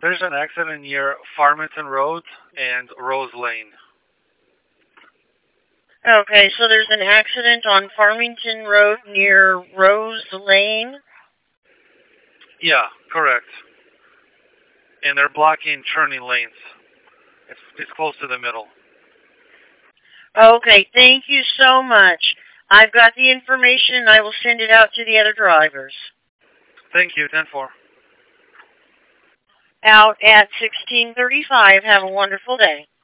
There's an accident near Farmington Road and Rose Lane. Okay, so there's an accident on Farmington Road near Rose Lane? Yeah, correct. And they're blocking turning lanes. It's close to the middle. Okay, thank you so much. I've got the information. I will send it out to the other drivers. Thank you, 10-4. Out at 16:35. Have a wonderful day.